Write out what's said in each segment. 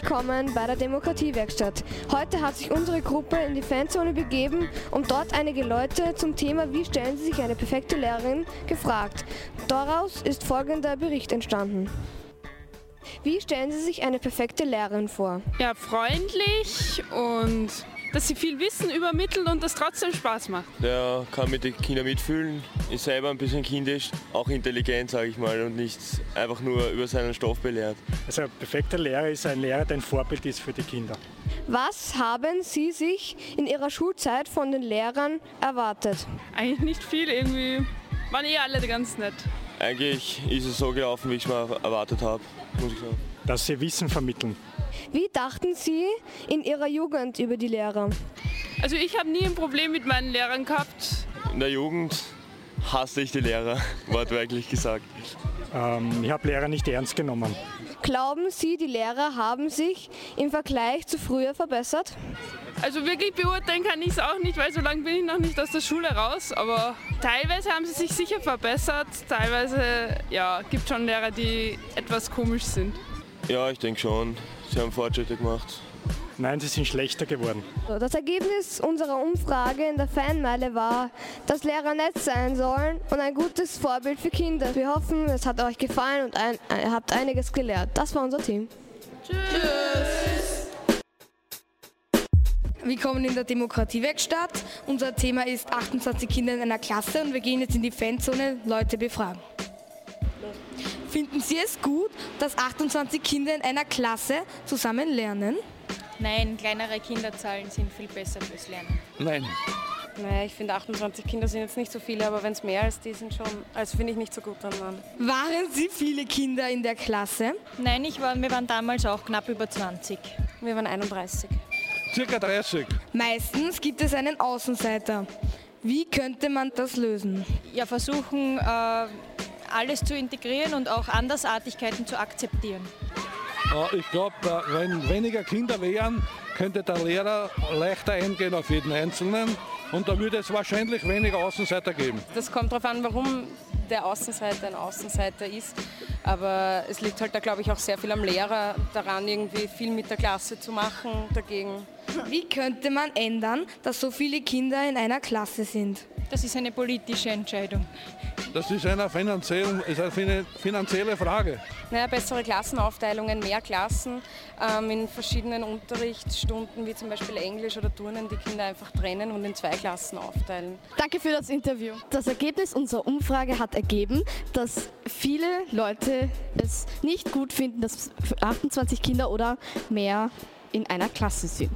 willkommen bei der Demokratiewerkstatt. Heute hat sich unsere Gruppe in die Fanzone begeben und dort einige Leute zum Thema "Wie stellen Sie sich eine perfekte Lehrerin?" gefragt. Daraus ist folgender Bericht entstanden. Wie stellen Sie sich eine perfekte Lehrerin vor? Ja, freundlich und dass sie viel Wissen übermittelt und das trotzdem Spaß macht. Der kann mit den Kindern mitfühlen, ist selber ein bisschen kindisch, auch intelligent, sage ich mal, und nicht einfach nur über seinen Stoff belehrt. Also ein perfekter Lehrer ist ein Lehrer, der ein Vorbild ist für die Kinder. Was haben Sie sich in Ihrer Schulzeit von den Lehrern erwartet? Eigentlich nicht viel, irgendwie waren alle ganz nett. Eigentlich ist es so gelaufen, wie ich es mir erwartet habe, muss ich sagen. Dass sie Wissen vermitteln. Wie dachten Sie in Ihrer Jugend über die Lehrer? Also ich habe nie ein Problem mit meinen Lehrern gehabt. In der Jugend hasse ich die Lehrer, wortwörtlich gesagt. Ich habe Lehrer nicht ernst genommen. Glauben Sie, die Lehrer haben sich im Vergleich zu früher verbessert? Also wirklich beurteilen kann ich es auch nicht, weil so lange bin ich noch nicht aus der Schule raus. Aber teilweise haben sie sich sicher verbessert, teilweise gibt es schon Lehrer, die etwas komisch sind. Ja, ich denke schon. Sie haben Fortschritte gemacht. Nein, sie sind schlechter geworden. Das Ergebnis unserer Umfrage in der Fanmeile war, dass Lehrer nett sein sollen und ein gutes Vorbild für Kinder. Wir hoffen, es hat euch gefallen und ihr habt einiges gelernt. Das war unser Team. Tschüss! Willkommen in der Demokratiewerkstatt. Unser Thema ist 28 Kinder in einer Klasse und wir gehen jetzt in die Fanzone, Leute befragen. Finden Sie es gut, dass 28 Kinder in einer Klasse zusammen lernen? Nein, kleinere Kinderzahlen sind viel besser fürs Lernen. Nein. Naja, ich finde 28 Kinder sind jetzt nicht so viele, aber wenn es mehr als die sind schon, also finde ich nicht so gut dann. Waren Sie viele Kinder in der Klasse? Nein, wir waren damals auch knapp über 20. Wir waren 31. Circa 30. Meistens gibt es einen Außenseiter. Wie könnte man das lösen? Ja, versuchen alles zu integrieren und auch Andersartigkeiten zu akzeptieren. Ich glaube, wenn weniger Kinder wären, könnte der Lehrer leichter eingehen auf jeden Einzelnen und da würde es wahrscheinlich weniger Außenseiter geben. Das kommt darauf an, warum der Außenseiter ein Außenseiter ist. Aber es liegt halt da, glaube ich, auch sehr viel am Lehrer daran, irgendwie viel mit der Klasse zu machen dagegen. Wie könnte man ändern, dass so viele Kinder in einer Klasse sind? Das ist eine politische Entscheidung. Das ist eine finanzielle Frage. Naja, bessere Klassenaufteilungen, mehr Klassen in verschiedenen Unterrichtsstunden, wie zum Beispiel Englisch oder Turnen, die Kinder einfach trennen und in 2 Klassen aufteilen. Danke für das Interview. Das Ergebnis unserer Umfrage hat ergeben, dass viele Leute es nicht gut finden, dass 28 Kinder oder mehr in einer Klasse sind.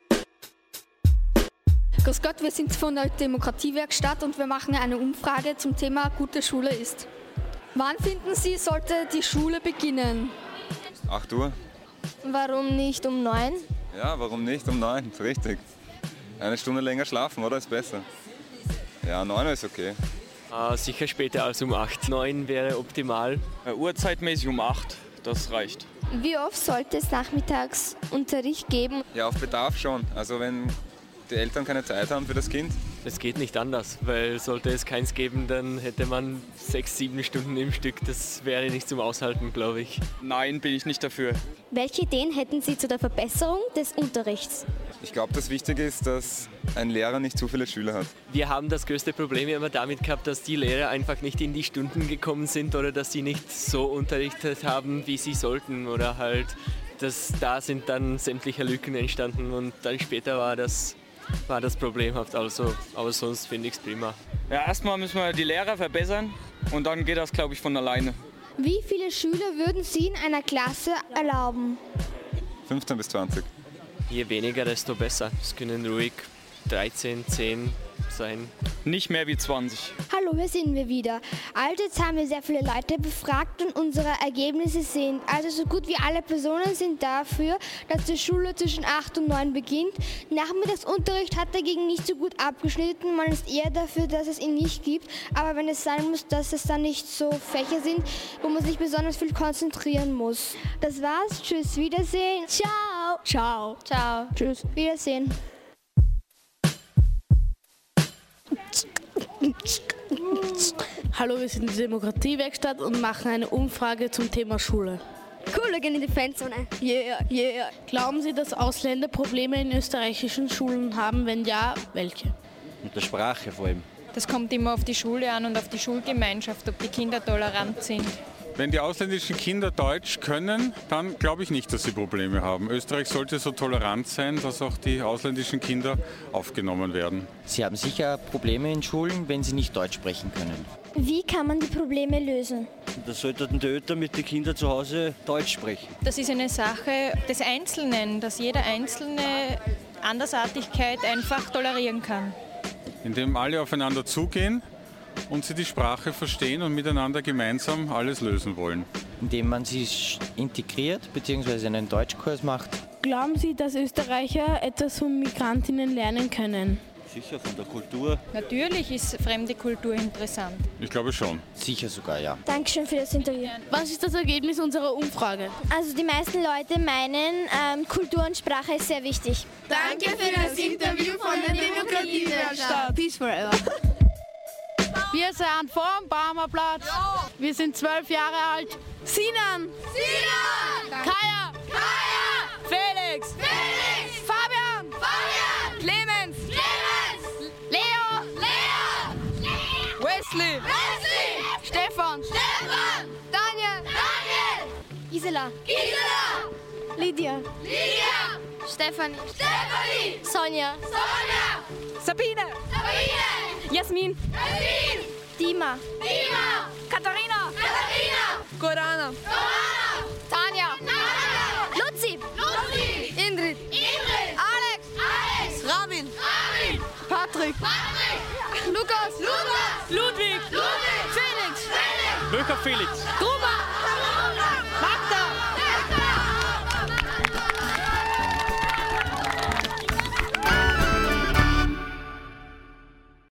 Grüß Gott, wir sind von der Demokratiewerkstatt und wir machen eine Umfrage zum Thema gute Schule ist. Wann finden Sie, sollte die Schule beginnen? 8 Uhr. Warum nicht um 9? Ja, warum nicht um 9? Richtig. Eine Stunde länger schlafen, oder? Ist besser. Ja, 9 Uhr ist okay. Sicher später als um 8. 9 wäre optimal. Uhrzeitmäßig um 8, das reicht. Wie oft sollte es Nachmittagsunterricht geben? Ja, auf Bedarf schon. Also wenn die Eltern keine Zeit haben für das Kind. Es geht nicht anders, weil sollte es keins geben, dann hätte man 6, 7 Stunden im Stück. Das wäre nicht zum Aushalten, glaube ich. Nein, bin ich nicht dafür. Welche Ideen hätten Sie zu der Verbesserung des Unterrichts? Ich glaube, das Wichtige ist, dass ein Lehrer nicht zu viele Schüler hat. Wir haben das größte Problem immer damit gehabt, dass die Lehrer einfach nicht in die Stunden gekommen sind oder dass sie nicht so unterrichtet haben, wie sie sollten. Oder halt, da sind dann sämtliche Lücken entstanden und dann später war das problemhaft, also, aber sonst finde ich es prima. Ja, erstmal müssen wir die Lehrer verbessern und dann geht das, glaube ich, von alleine. Wie viele Schüler würden Sie in einer Klasse erlauben? 15 bis 20. Je weniger, desto besser. Es können ruhig 13, 10 sein. Nicht mehr wie 20. Hallo, hier sind wir wieder. Also jetzt haben wir sehr viele Leute befragt und unsere Ergebnisse sind, also so gut wie alle Personen sind dafür, dass die Schule zwischen 8 und 9 beginnt. Nachmittagsunterricht hat dagegen nicht so gut abgeschnitten. Man ist eher dafür, dass es ihn nicht gibt. Aber wenn es sein muss, dass es dann nicht so Fächer sind, wo man sich besonders viel konzentrieren muss. Das war's. Tschüss, Wiedersehen. Ciao. Ciao. Ciao. Tschüss. Wiedersehen. Hallo, wir sind die Demokratiewerkstatt und machen eine Umfrage zum Thema Schule. Cool, wir gehen in die Fanzone. Yeah, yeah. Glauben Sie, dass Ausländer Probleme in österreichischen Schulen haben? Wenn ja, welche? Mit der Sprache vor allem. Das kommt immer auf die Schule an und auf die Schulgemeinschaft, ob die Kinder tolerant sind. Wenn die ausländischen Kinder Deutsch können, dann glaube ich nicht, dass sie Probleme haben. Österreich sollte so tolerant sein, dass auch die ausländischen Kinder aufgenommen werden. Sie haben sicher Probleme in Schulen, wenn sie nicht Deutsch sprechen können. Wie kann man die Probleme lösen? Da sollten die Eltern mit den Kindern zu Hause Deutsch sprechen. Das ist eine Sache des Einzelnen, dass jeder Einzelne Andersartigkeit einfach tolerieren kann. Indem alle aufeinander zugehen und sie die Sprache verstehen und miteinander gemeinsam alles lösen wollen. Indem man sich integriert bzw. einen Deutschkurs macht. Glauben Sie, dass Österreicher etwas von Migrantinnen lernen können? Sicher, von der Kultur. Natürlich ist fremde Kultur interessant. Ich glaube schon. Sicher sogar, ja. Dankeschön für das Interview. Was ist das Ergebnis unserer Umfrage? Also die meisten Leute meinen, Kultur und Sprache ist sehr wichtig. Danke für das Interview von der Demokratiewerkstatt. Peace forever. Wir sind vorm Baumerplatz. Wir sind 12 Jahre alt. Sinan! Kaya! Felix! Fabian! Clemens! Leo! Wesley! Stefan! Daniel! Gisela! Lydia! Stefanie! Sonja! Sabine! Jasmin! Dima! Katharina! Gorana! Tanja! Luzi! Ingrid! Alex! Rabin! Patrick! Lukas! Ludwig! Felix! Böker Felix! Gruber! Magda!